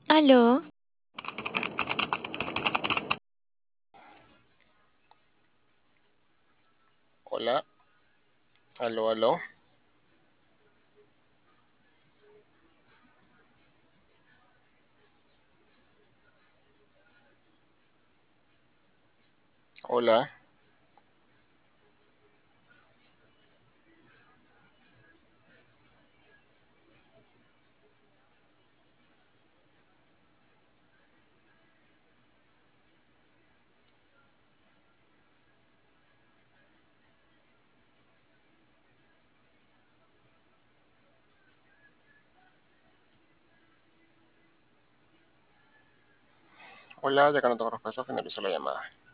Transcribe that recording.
Aló, Hola, aló, aló. Hola, hola, ya que no tengo respuesta, finalizo la llamada.